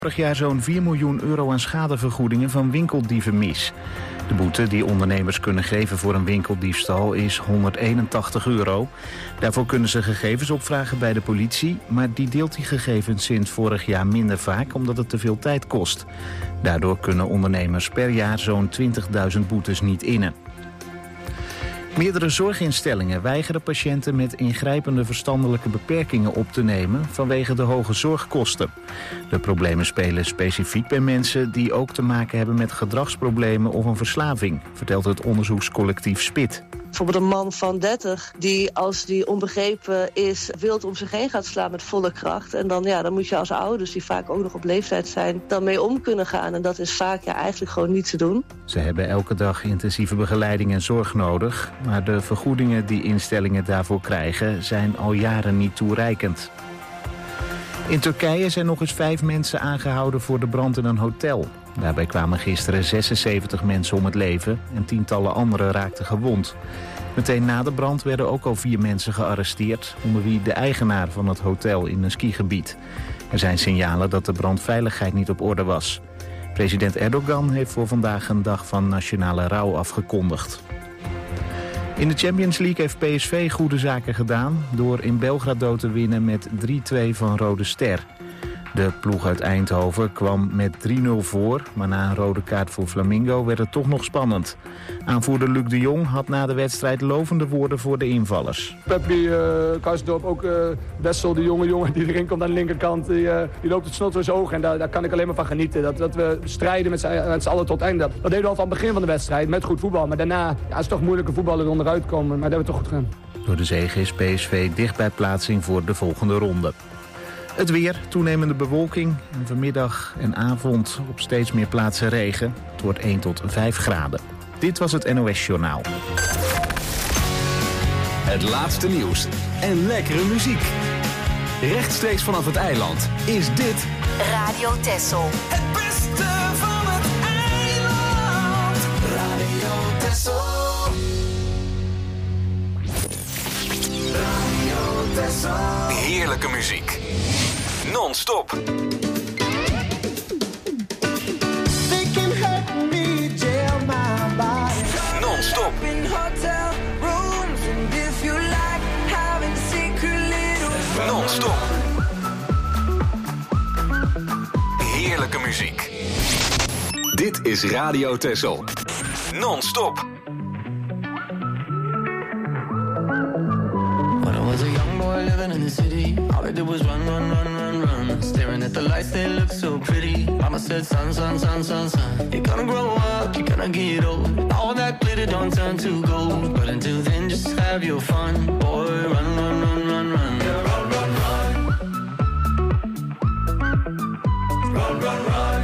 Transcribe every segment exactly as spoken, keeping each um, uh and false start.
Vorig jaar zo'n vier miljoen euro aan schadevergoedingen van winkeldieven mis. De boete die ondernemers kunnen geven voor een winkeldiefstal is honderdeenentachtig euro. Daarvoor kunnen ze gegevens opvragen bij de politie, maar die deelt die gegevens sinds vorig jaar minder vaak omdat het te veel tijd kost. Daardoor kunnen ondernemers per jaar zo'n twintigduizend boetes niet innen. Meerdere zorginstellingen weigeren patiënten met ingrijpende verstandelijke beperkingen op te nemen vanwege de hoge zorgkosten. De problemen spelen specifiek bij mensen die ook te maken hebben met gedragsproblemen of een verslaving, vertelt het onderzoekscollectief SPIT. Bijvoorbeeld een man van dertig die als die onbegrepen is wild om zich heen gaat slaan met volle kracht. En dan, ja, dan moet je als ouders die vaak ook nog op leeftijd zijn dan mee om kunnen gaan. En dat is vaak ja, eigenlijk gewoon niet te doen. Ze hebben elke dag intensieve begeleiding en zorg nodig. Maar de vergoedingen die instellingen daarvoor krijgen zijn al jaren niet toereikend. In Turkije zijn nog eens vijf mensen aangehouden voor de brand in een hotel. Daarbij kwamen gisteren zesenzeventig mensen om het leven en tientallen anderen raakten gewond. Meteen na de brand werden ook al vier mensen gearresteerd, onder wie de eigenaar van het hotel in een skigebied. Er zijn signalen dat de brandveiligheid niet op orde was. President Erdogan heeft voor vandaag een dag van nationale rouw afgekondigd. In de Champions League heeft P S V goede zaken gedaan door in Belgrado te winnen met drie twee van Rode Ster. De ploeg uit Eindhoven kwam met drie nul voor, maar na een rode kaart voor Flamengo werd het toch nog spannend. Aanvoerder Luc de Jong had na de wedstrijd lovende woorden voor de invallers. Peppy, uh, Karsdorp, ook uh, Bessel, die jonge jongen die erin komt aan de linkerkant, die, uh, die loopt het snot door zijn ogen en daar, daar kan ik alleen maar van genieten. Dat, dat we strijden met z'n allen tot het einde. Dat deden we al van het begin van de wedstrijd met goed voetbal, maar daarna ja, is het toch moeilijke voetballen onderuit komen, maar dat hebben we toch goed gedaan. Door de zege is P S V dicht bij plaatsing voor de volgende ronde. Het weer, toenemende bewolking en vanmiddag en avond op steeds meer plaatsen regen. Het wordt één tot vijf graden. Dit was het N O S-journaal. Het laatste nieuws en lekkere muziek. Rechtstreeks vanaf het eiland is dit Radio Texel. Het beste van het eiland. Radio Texel. Radio Texel. heerlijke muziek. Non-stop. Non-stop. Non-stop. Heerlijke muziek. Dit is Radio Texel. Non-stop. When I was a young boy living in the city, all I did was run, run, run, run, run. Staring at the lights, they look so pretty. Mama said, son, son, son, son, son, you're gonna grow up, you're gonna get old. All that glitter don't turn to gold. But until then, just have your fun. Boy, run, run, run, run, run. Yeah, run, run, run. Run, run, run.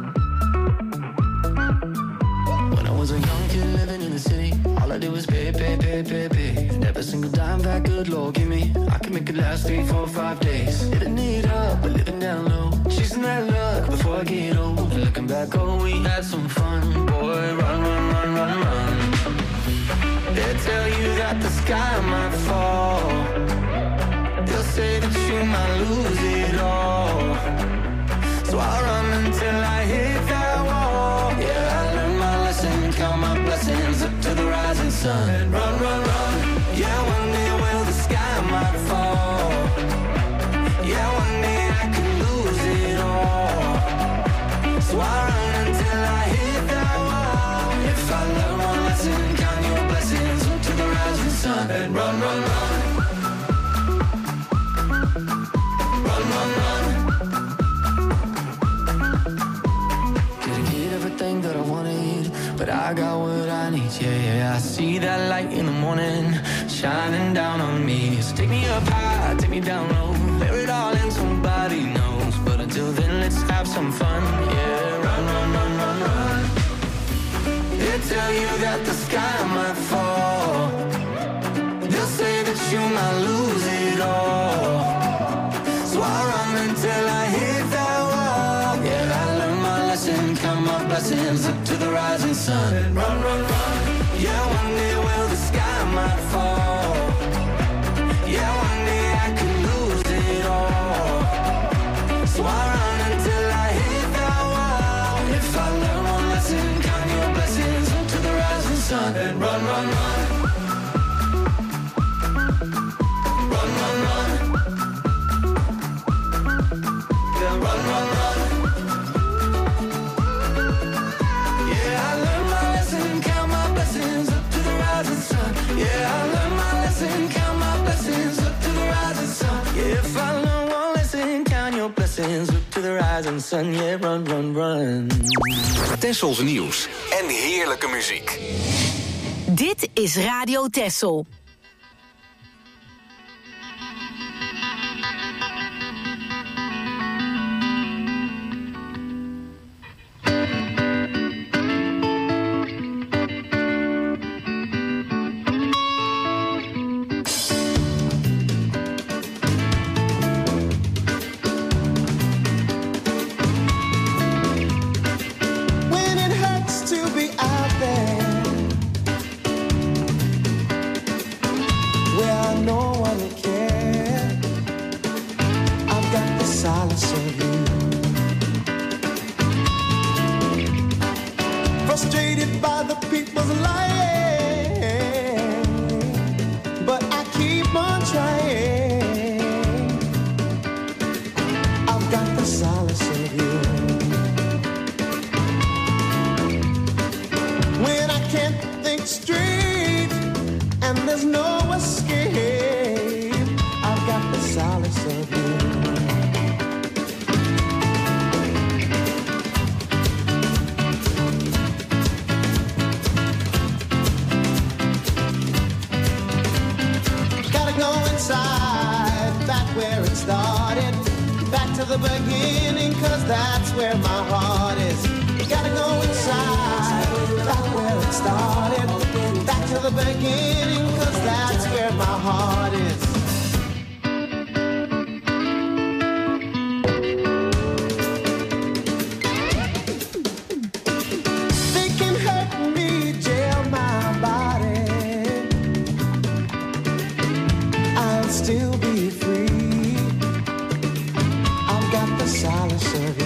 When I was a young kid living in the city, all I did was pay, pay, pay, pay, pay. Every single dime that good Lord give me, I can make it last three, four, five days. Living it up, but living down low. Chasing that luck before I get old. Looking back, oh, we had some fun. Boy, run, run, run, run, run. They tell you that the sky might fall. They'll say that you might lose it all. So I run until I hit that wall. Yeah, I learned my lesson, count my blessings up to the rising sun. And run, run, run. Yeah, one day will the sky might fall. Yeah, one day I could lose it all. So I run until I hit that wall. If I learn one lesson, count your blessings up to the rising sun. And run, run, run. Run, run, run. Didn't get everything that I wanted, but I got what I need. Yeah, yeah, I see that light in the morning shining down on me. So take me up high, take me down low, bear it all in, somebody knows. But until then, let's have some fun. Yeah, run, run, run, run, run. They tell you that the sky might fall. They'll say that you might lose it all. So I run until I hit that wall. Yeah, I learned my lesson, count my blessings up to the rising sun. And run, run, run. Yeah, one day will the sky might fall. Yeah, one day I could lose it all. So I run until I hit run, and run, run, run. Run, run, run. Yeah, run, run, run. Yeah, I learned my lesson, count my blessings up to the rising sun. Yeah, I learned my lesson, count my blessings up to the rising sun. Yeah, if I learn one lesson, count your blessings up to the rising sun. Yeah, run, run, run. Tessels nieuws en heerlijke muziek. Dit is Radio Tessel. Frustrated by the people's lying, but I keep on trying. I've got the solace of you. When I can't think straight and there's no escape, I've got the solace of you. Back where it started, back to the beginning, cause that's where my heart is. You gotta go inside, back where it started, back to the beginning, cause that's where my heart is. They can hurt me, jail my body, I'll still be free. I've got the solace of you.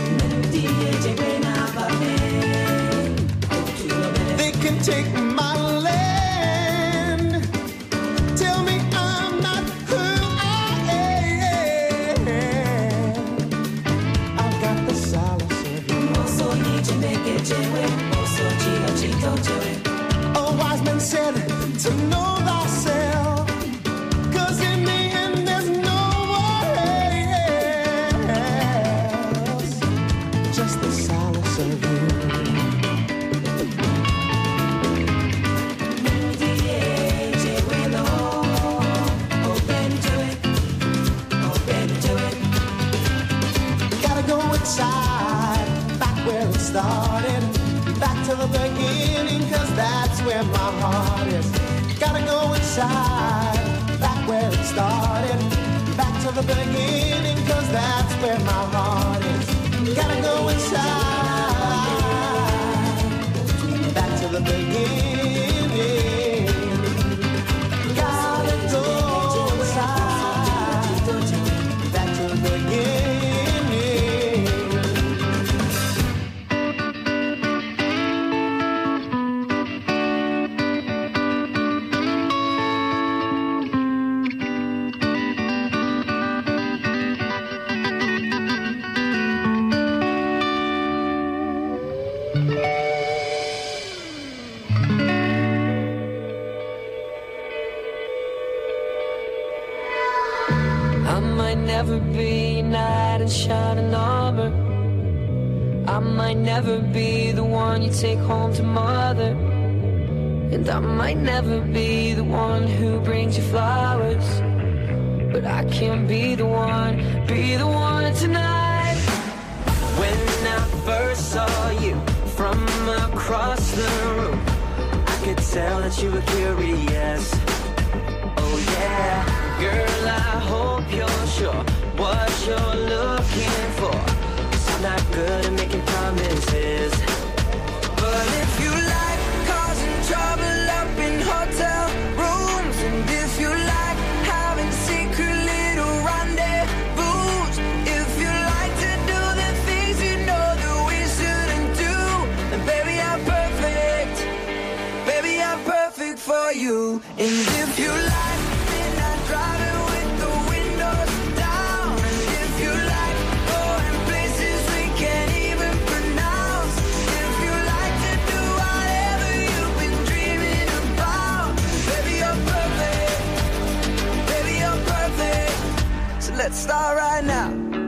They can take my land, tell me I'm not who I am. I've got the solace of you. A wise man said to know thyself, cause in the end there's no one else. Just the solace of you. Gotta go inside, back where it started, back to the beginning, cause that's where my heart is. Gotta go inside, back where it started, back to the beginning, cause that's where my heart is. Gotta go inside, back to the beginning. Gotta go inside, back to the beginning. I might never be a knight in shining armor. I might never be the one you take home to mother. And I might never be the one who brings you flowers. But I can be the one, be the one tonight. When I first saw you from across the room, I could tell that you were curious. Oh yeah, girl, I hope you're sure what you're looking for. 'Cause I'm not good at making promises. But if you like causing trouble up in hotel rooms, and if you like having secret little rendezvous, if you like to do the things you know that we shouldn't do, then baby, I'm perfect. Baby, I'm perfect. you. And if you like, then I drive it with the windows down. And if you like, going places we can't even pronounce. If you like to do whatever you've been dreaming about. Baby, you're perfect. Baby, you're perfect. So let's start right now.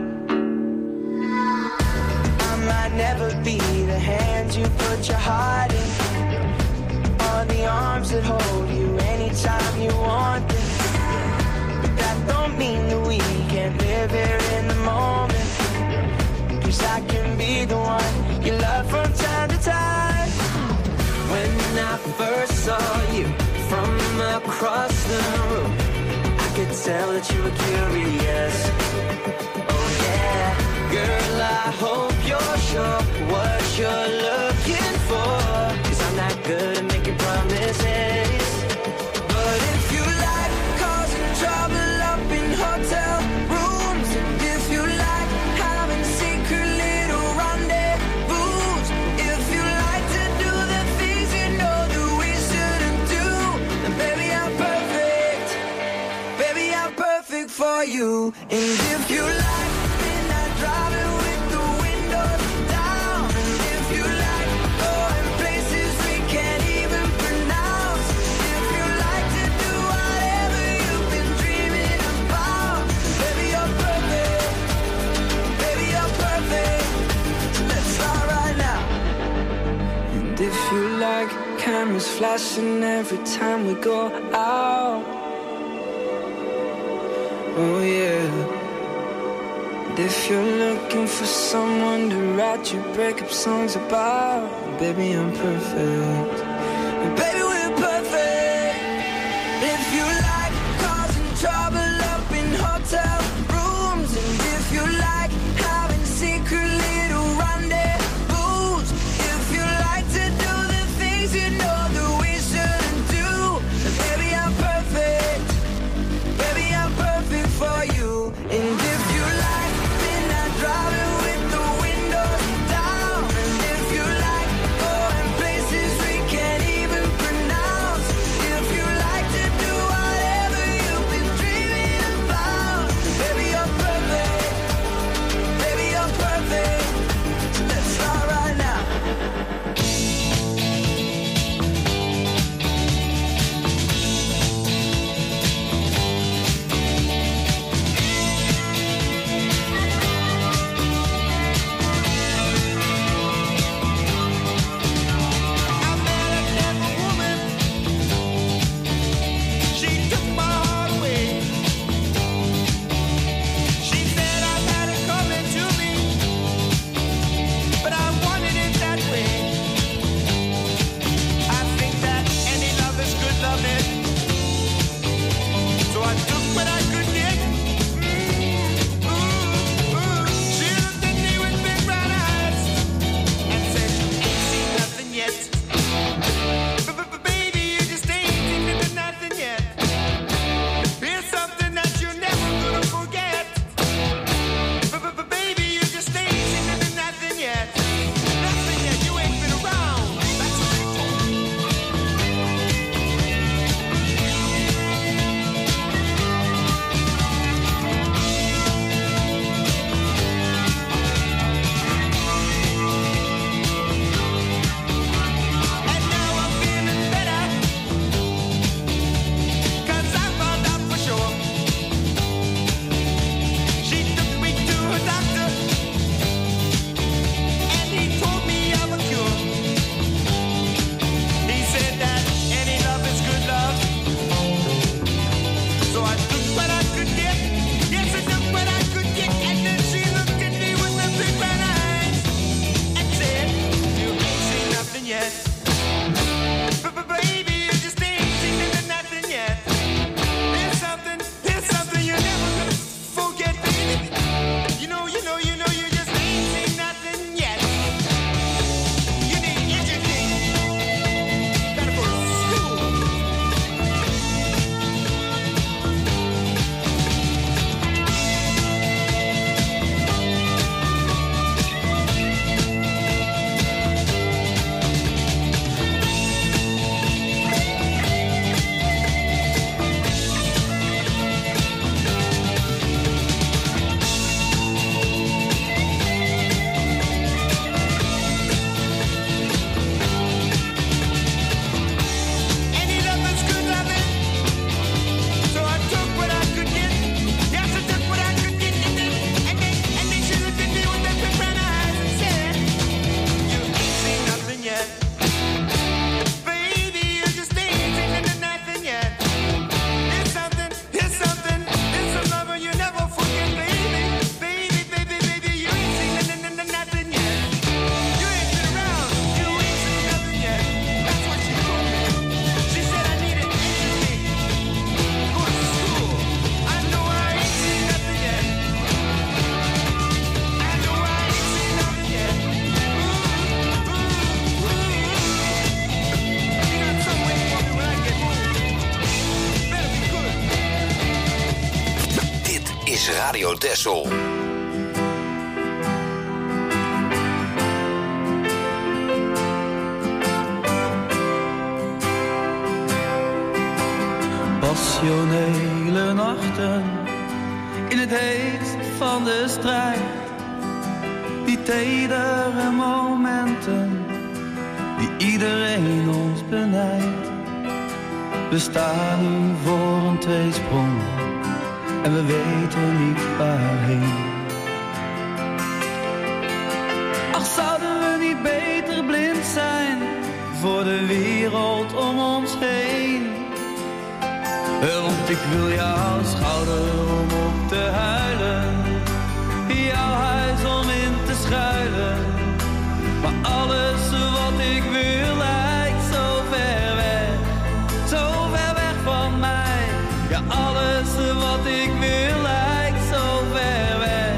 I might never be the hand you put your heart in, or the arms that hold you anytime you want them. But that don't mean that we can't live here in the moment. Cause I can be the one you love from time to time. When I first saw you from across the room, I could tell that you were curious. Oh yeah, girl, I hope you're sure what you're looking for. Cause I'm not good at making promises. But if you like causing trouble up in hotel rooms, and if you like having secret little rendezvous, if you like to do the things you know that we shouldn't do, then baby, I'm perfect. Baby, I'm perfect for you. And if you like, then I drive it with the windows down. And if you like going places we can't even pronounce. If you like to do whatever you've been dreaming about. Baby, you're perfect. Baby, you're perfect. So let's start right now. And if you like cameras flashing every time we go out. Oh yeah. And if you're looking for someone to write your breakup songs about, baby, I'm perfect. And baby, we're perfect. If you like causing trouble up in hotel rooms, and if you like having secret little rendezvous, if you like to do the things you know that we shouldn't do, then baby, I'm perfect. Baby, I'm perfect for you. And if you like, then I drive it with the windows down. And if you like going places we can't even pronounce. Radio Texel. Passionele nachten in het heetst van de strijd. Die tedere momenten die iedereen ons benijdt. We staan nu voor een tweesprong en we weten niet waarheen. Ach, zouden we niet beter blind zijn voor de wereld om ons heen? Want ik wil jouw schouder om op te huilen, jouw huis om in te schuilen. Maar alles wat ik wil lijkt zo ver weg, zo ver weg van mij. Ja, alles wat ik wil lijkt zo ver weg.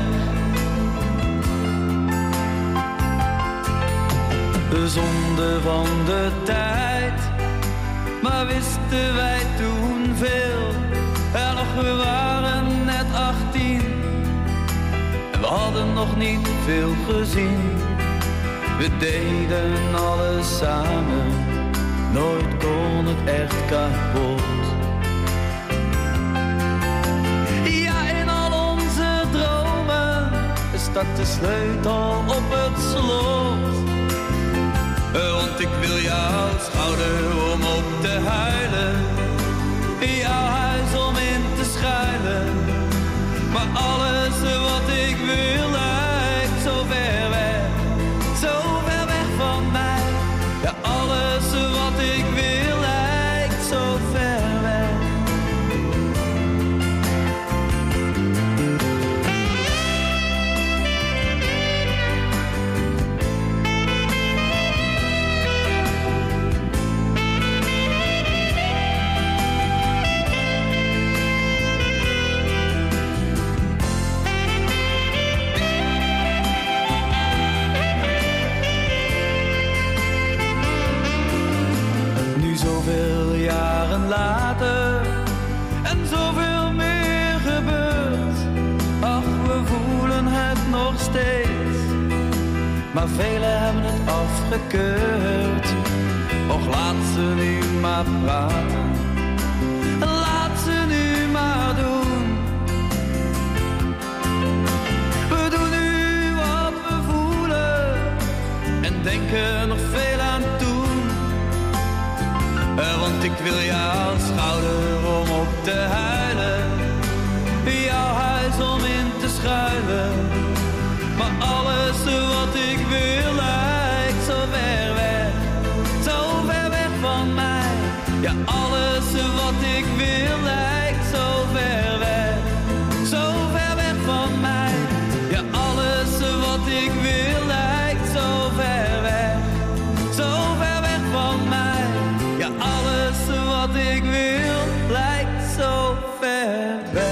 De zonde van de tijd, maar wisten wij toen veel. Ja, nog, we waren net achttien en we hadden nog niet veel gezien. We deden alles samen, nooit kon het echt kapot. Ja, in al onze dromen staat de sleutel op het slot. Want ik wil jouw schouder om op te huilen, jouw huis om in te schuilen. Maar alles wat ik wil lijkt zo ver weg, zo ver weg van mij. Ja, alles wat ik wil lijkt zo ver weg. Zoveel jaren later en zoveel meer gebeurt. Ach, we voelen het nog steeds, maar velen hebben het afgekeurd. Och, laat ze nu maar praten, laat ze nu maar doen. We doen nu wat we voelen en denken nog veel aan toe. Want ik wil jouw schouder om op te huilen, jouw huis om in te schuilen. Maar alles wat ik wil lijkt zo ver weg, zo ver weg van mij. Ja, alles wat ik wil lijkt zo ver weg, zo ver weg van mij. Ja, alles wat ik wil lijkt zo ver weg, zo ver weg van mij. Ja, alles wat ik wil lijkt zo ver weg.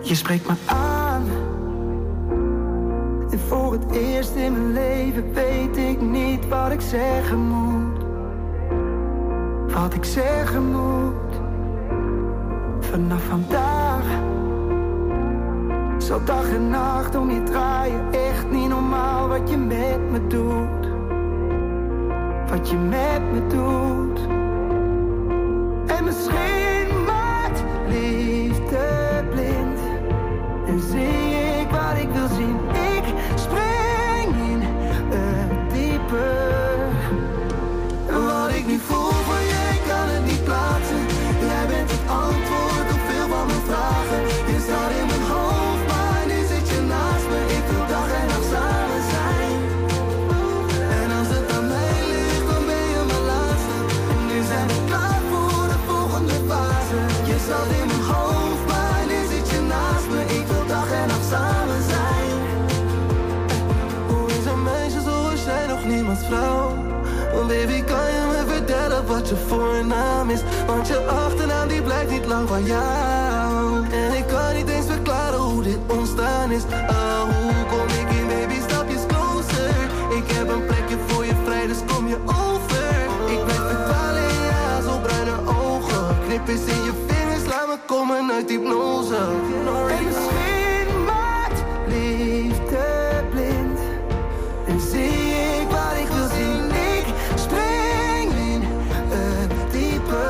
Je spreekt me aan. En voor het eerst in mijn leven weet ik niet wat ik zeggen moet. Wat ik zeggen moet. Vanaf vandaag zal dag en nacht om je draaien. Echt niet normaal wat je met me doet. Wat je met me doet. En misschien maakt liefde blind. En zie ik wat ik wil zien. Ik spring in het diepe. Wat ik nu voel voor je, ik kan het niet plaatsen. Jij bent het antwoord op veel van mijn vragen. Je staat in mijn hoofd, maar nu zit je naast me. Ik wil dag en nacht samen zijn. En als het aan mij ligt, dan ben je mijn laatste. En nu zijn we klaar voor de volgende fase. Je staat in mijn hoofd, maar nu zit je naast me. Ik wil dag en nacht samen zijn. Hoe is een meisje zoals jij nog niemands vrouw? Oh baby, kan je me vertellen wat je voornaam is? Want je achternaam die blijkt niet lang van jou. En ik kan niet eens verklaren hoe dit ontstaan is. Oh, hoe kom ik in, baby, stapjes closer. Ik heb een plekje voor je vrij, dus kom je over. Ik blijf verdwalen in je haar, zo bruine ogen. Knip eens in je vingers, laat me komen uit hypnose. En misschien maakt liefde blind. En zie ik wat ik wil zien. Spring in het diepe.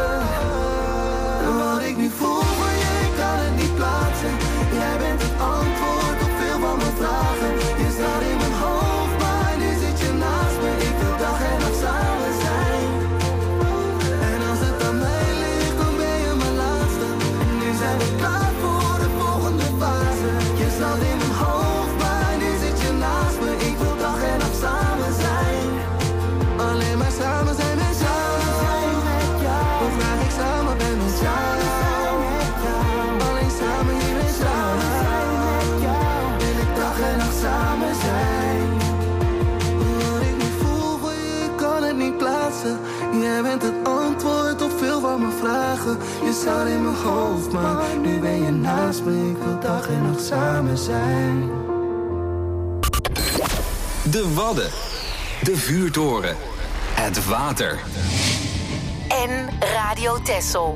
Wat ik nu voel voor je, ik kan het niet plaatsen. Jij bent het antwoord op veel van mijn vragen. Je staat in mijn hoofd, maar nu zit je naast me. Ik wil dag en nacht samen zijn. En als het aan mij ligt, dan ben je mijn laatste. En nu zijn we klaar voor de volgende fase. Je staat in mijn hoofd, maar nu zit je naast me. Ik wil dag en nacht samen zijn. Alleen maar samen zijn met jou. Hoe graag ik samen ben met jou. Alleen samen hier met jou. Wil ik dag en nacht samen zijn. Wat ik nu voel voor je, ik kan het niet plaatsen. Jij bent het antwoord op veel van mijn vragen. Je staat in mijn hoofd, maar nu ben je naast me. Ik wil dag en nacht samen zijn. De Wadden. De vuurtoren. Het water. En Radio Texel.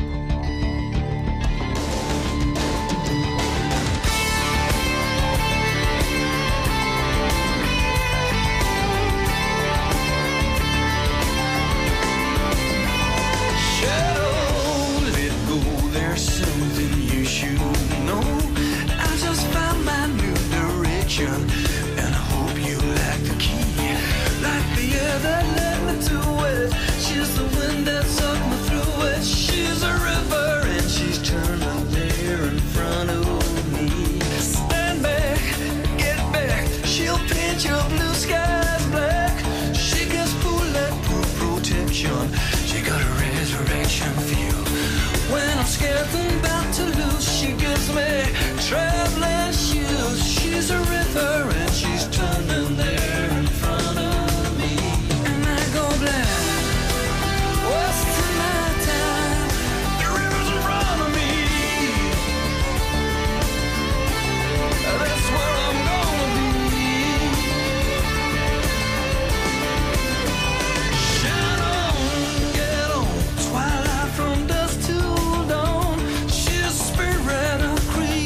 She's the wind that sucked me through it. She's a river and she's turning there in front of me. Stand back, get back. She'll paint your blue skies black. She gets bulletproof protection. She got a resurrection feel. When I'm scared and about to lose, she gives me traveling shoes. She's a river and she's turning there in front of me. And I go black. What's tonight time? The river's in front of me. That's where I'm gonna be. Shine on, get on. Twilight from dusk till dawn. She's a spirit of creation.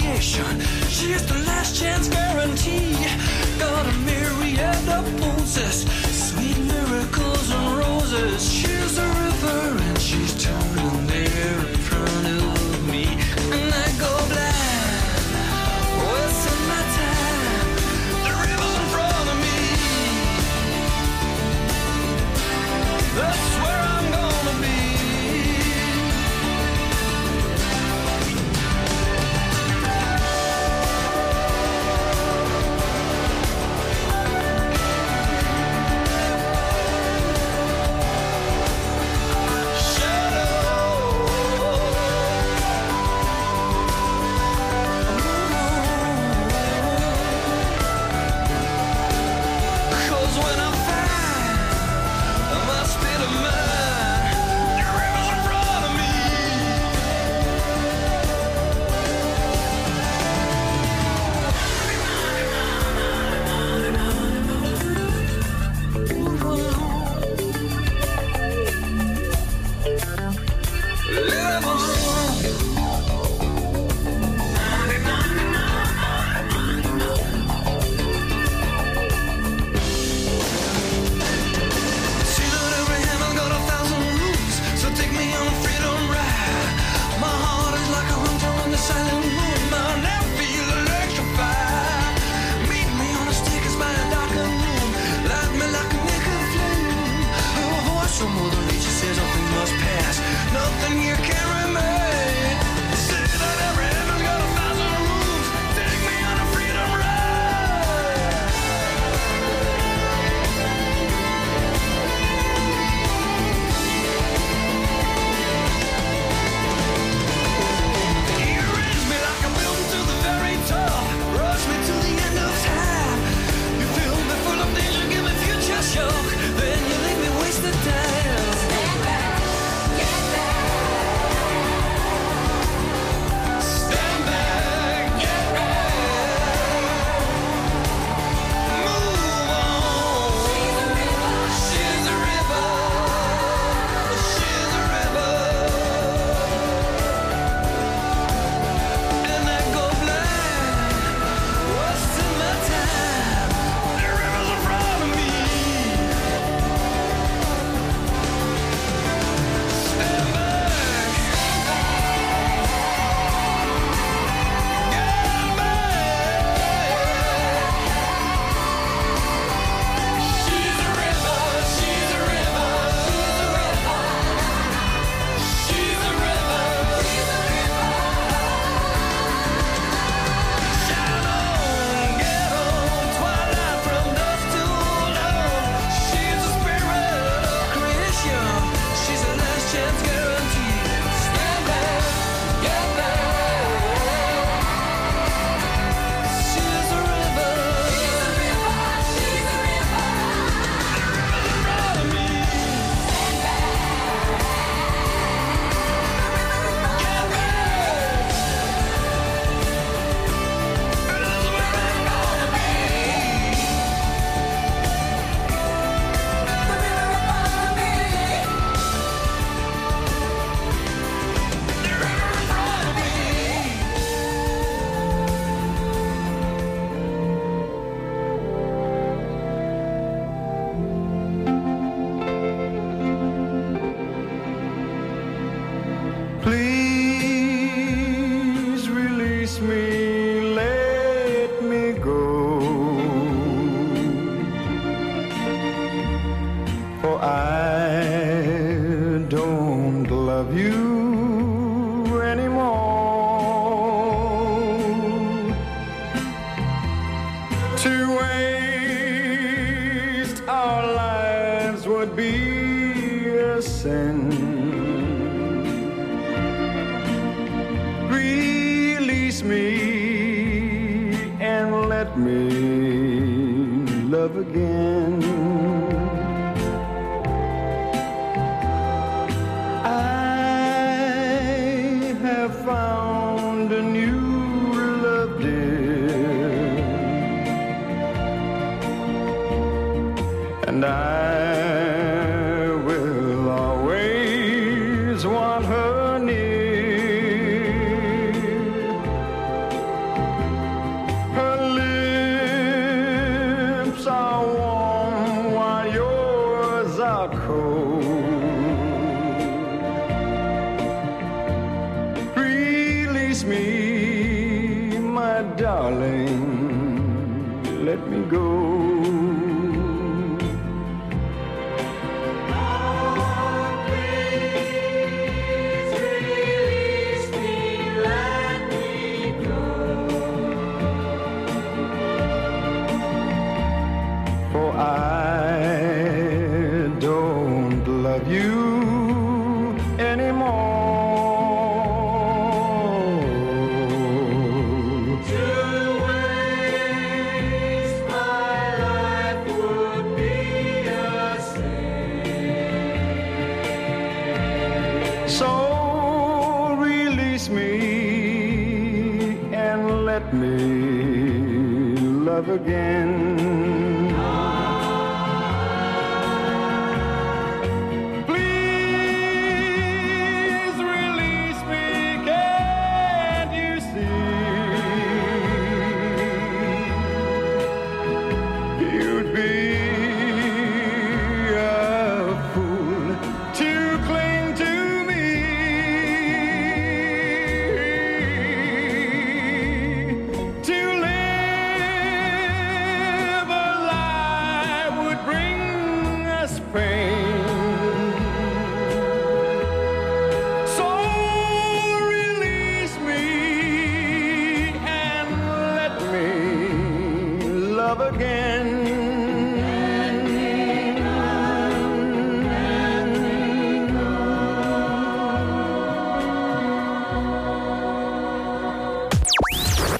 Please release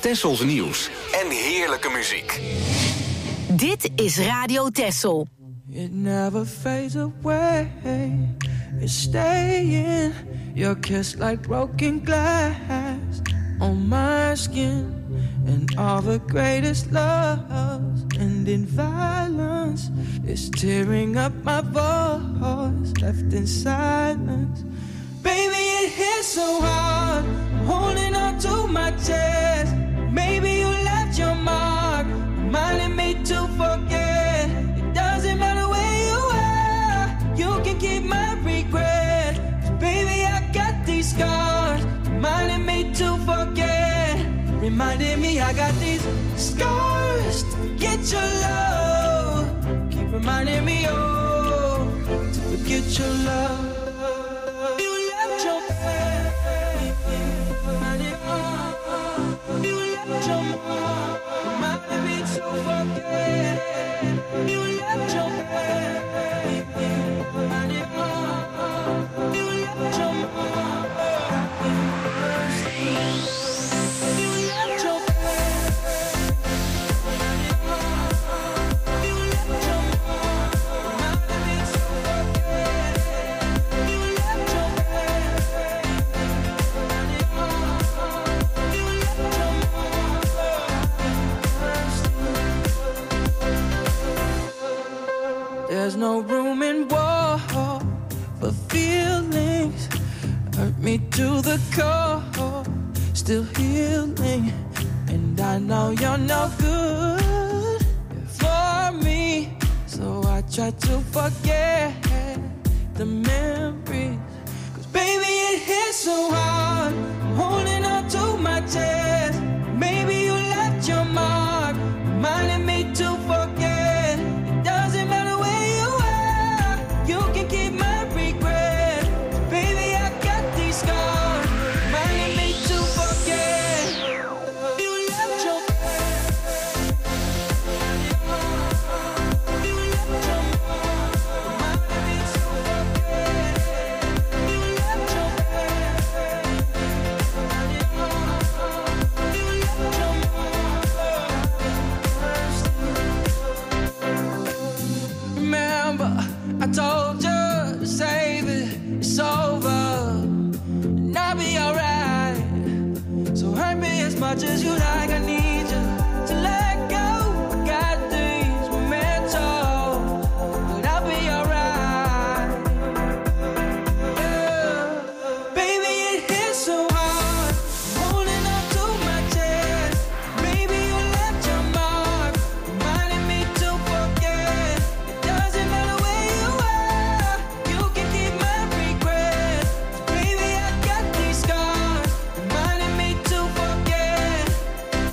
Tessels nieuws en heerlijke muziek. Dit is Radio Tessel. It never fades away. It's staying. Your kiss like broken glass on my skin. And all the greatest loves end in violence. It's tearing up my voice, left in silence. Baby, it hits so hard, I'm holding on to my chest. Maybe you left your mark, reminding me to forget. It doesn't matter where you are, you can keep my regret. 'Cause baby, I got these scars, reminding me to forget. Reminding me I got these scars to forget your love. Keep reminding me, oh, to forget your love. There's no room in war for feelings. Hurt me to the core, still healing. And I know you're no good for me, so I try to forget the memories. 'Cause baby, it hits so hard, I'm holding on to my chest. Maybe you left your mark, reminding me to forget. It doesn't matter where you are, you can keep my regret. Baby, I got these scars, reminding me to forget. You left your you left your mark, reminding me to forget. You left your you left your Remember, I told you to save it, it's over, and I'll be alright. So hurt me as much as you like, I need you to let go. I got things we're meant to, but I'll be alright. Yeah. Baby, it hits so hard, I'm holding on to my chest. Maybe you left your mark, reminding me to forget. It doesn't matter where you are, you can keep my regret. Baby, I got these scars, reminding me to forget.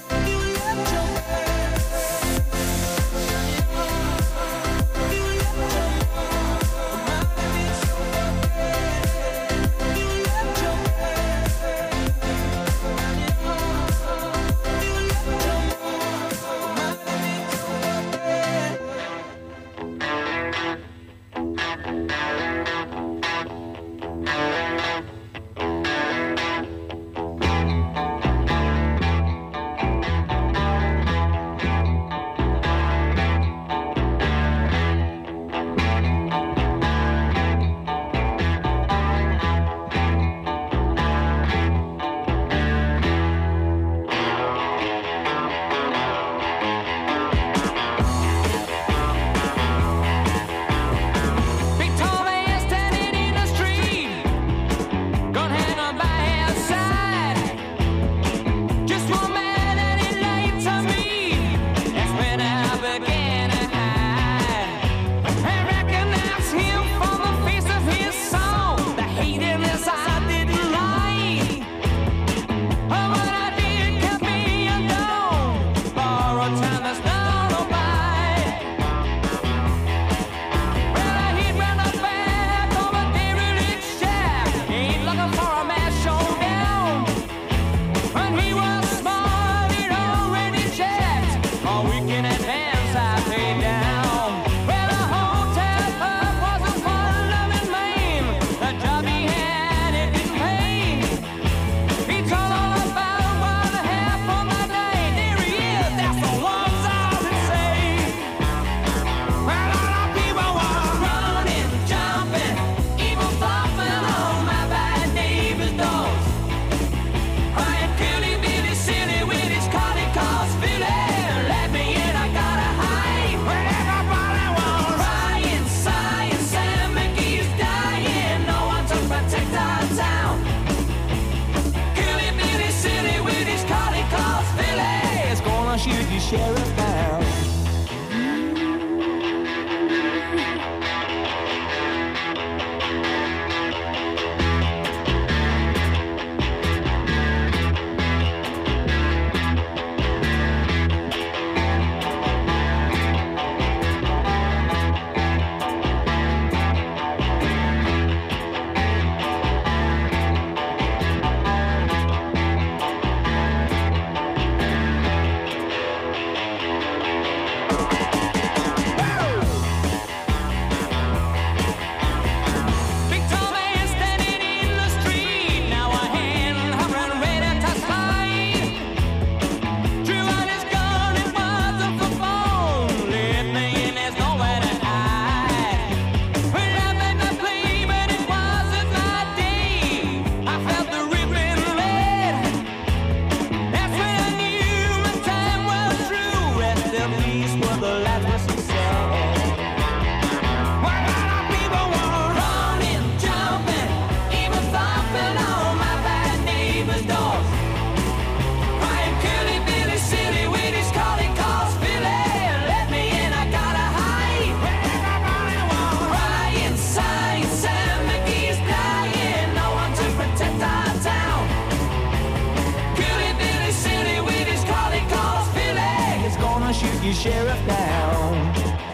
your sheriff now.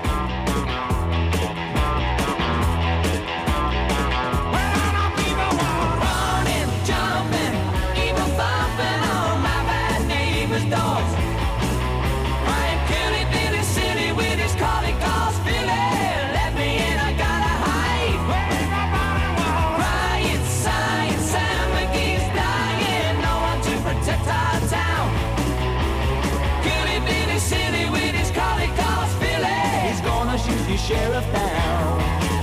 Dogs. Ryan Kelly did his city with his collie calls Philly. Let me in, I gotta hide. Riot sign, Sam McGee's dying. No one to protect our town. Kelly did his city with his collie calls Philly. He's gonna shoot your sheriff down.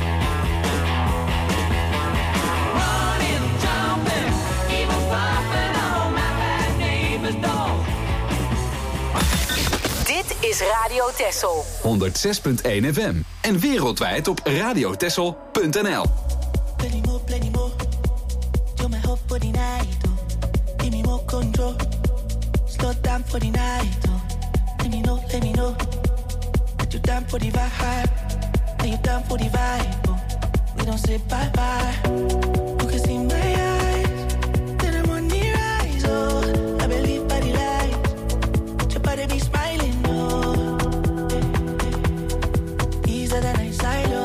Running, jumping, even bumping on my bad neighbor's dog. Dit is Radio Texel. honderd zes punt één F M. En wereldwijd op radiotexel punt n l. Plenty more, plenty more. You're my hope for the night, oh. Give me more control. Slow down for the night, oh. Let me know, let me know. That you're down for the vibe. That you're down for the vibe, oh. We don't say bye-bye. You can see my eyes. That I'm on the rise, oh. I believe by the light. Your body be smiling, oh. Easier than I silo.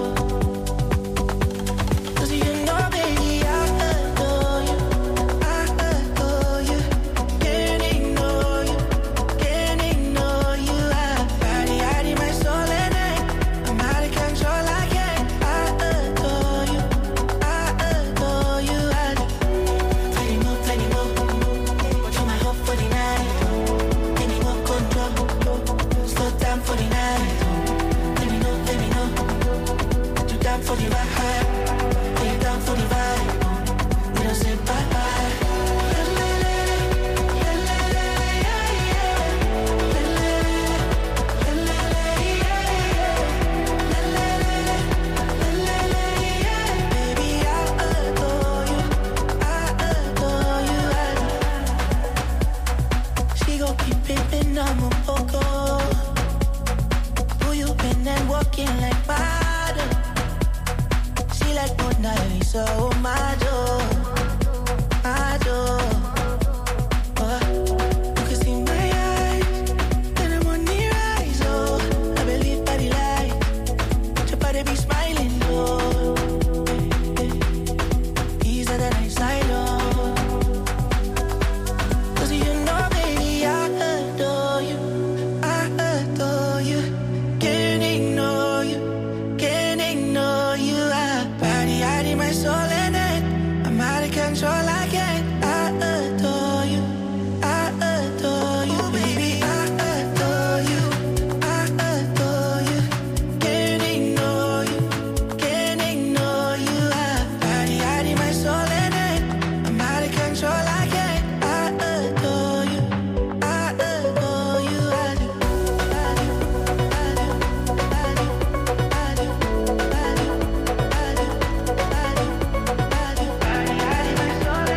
Cause you know, baby, I adore you. I adore you. Can't ignore you. Can't ignore you. I body, out in my soul and night. I'm out of control, I can't. I adore you. I adore you. I do. Plenty more, plenty more. You're my hope for the night. Give me more control. Slow down for the night. Let me know, let me know. That you're down for the ride. That you're down for the vibe. We don't say bye-bye. Baby, I adore you. I adore you. I do. She gon' keep pimpin' on my poco. Who you been and walking like water? She like Mona Lisa, oh my door, my door. Oh, you can see my eyes, that I'm on the rise, oh. I believe by the light, your body be smiling, oh. Easier than I silo. Cause you know, baby, I adore you. I adore you. Can't ignore you. Can't ignore you. I body out in my soul and night. I'm out of control, I can't. I adore you. I adore you, baby. I adore you. I adore you. Can't ignore you. Can't ignore you. I body out in my soul and night. I'm out of control, I can't. I adore you. I adore you. I do. I do. I do. I do. I do. I do. I do. I do. I do. Body out in my soul and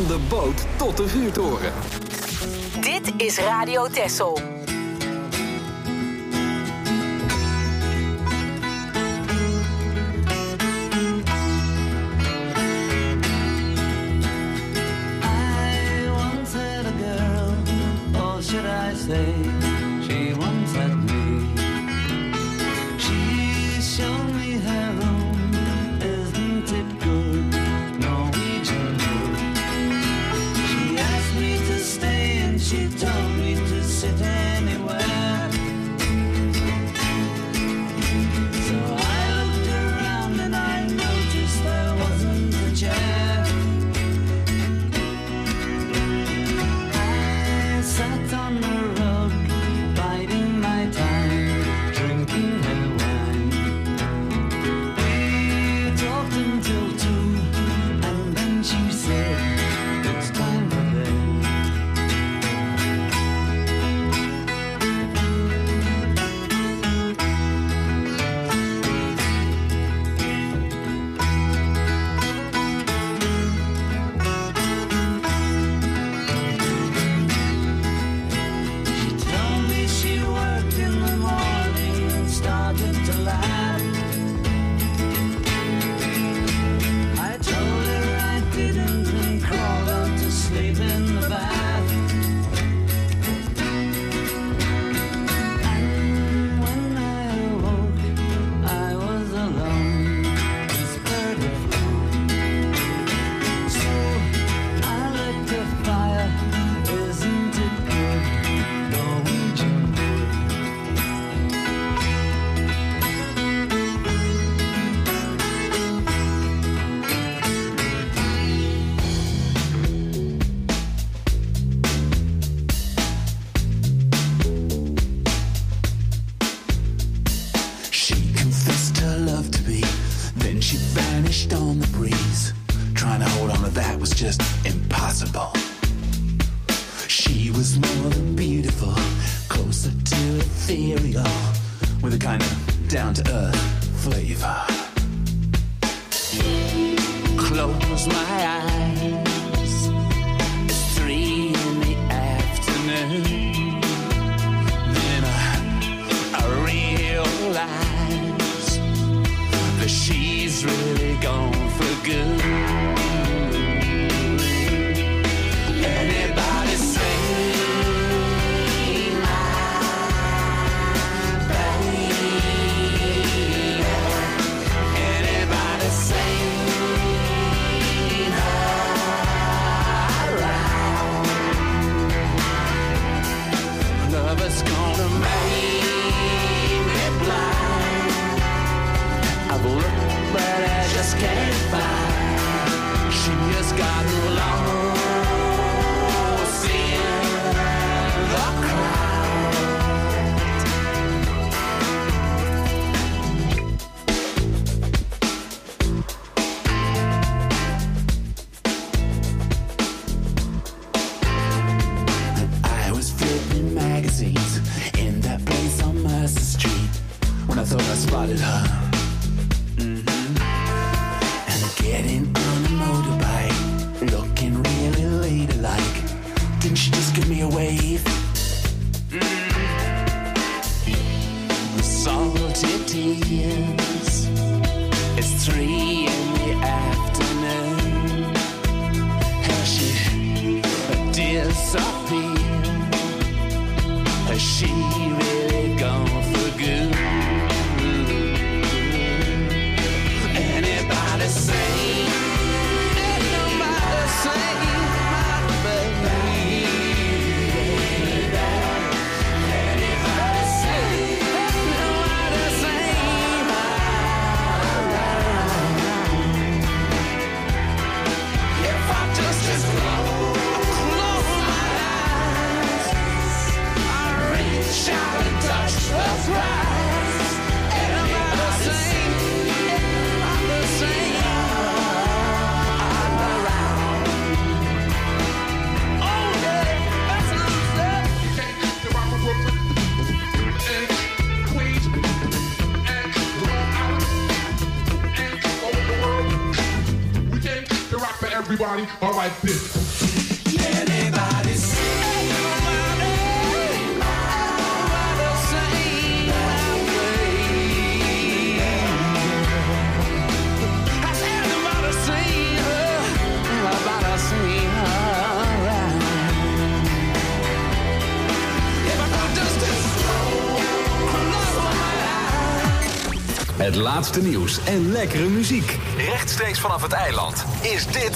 Van de boot tot de vuurtoren. Dit is Radio Texel. Should I say she once had me? She's shown me her room, isn't it good? Norwegian wood. She asked me to stay and she told me to sit anywhere. So I looked around and I noticed there wasn't a chair. Sat on the rug, biding my time, drinking her wine. We talked until two, and then she said, it's time for bed. Right. everybody, all right, this. Anybody see? Het laatste nieuws en lekkere muziek. Rechtstreeks vanaf het eiland is dit...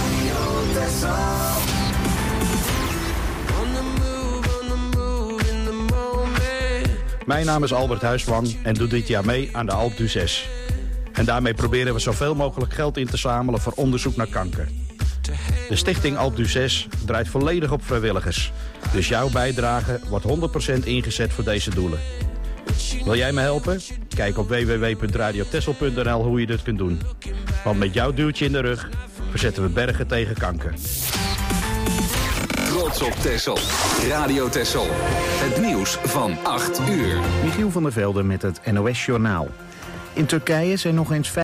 Mijn naam is Albert Huisman en doe dit jaar mee aan de Alpe d'Huez. En daarmee proberen we zoveel mogelijk geld in te zamelen voor onderzoek naar kanker. De stichting Alpe d'Huez draait volledig op vrijwilligers. Dus jouw bijdrage wordt honderd procent ingezet voor deze doelen. Wil jij me helpen? Kijk op w w w punt radio texel punt n l hoe je dit kunt doen. Want met jouw duwtje in de rug verzetten we bergen tegen kanker. Trots op Texel. Radio Texel. Het nieuws van acht uur. Michiel van der Velde met het N O S Journaal. In Turkije zijn nog eens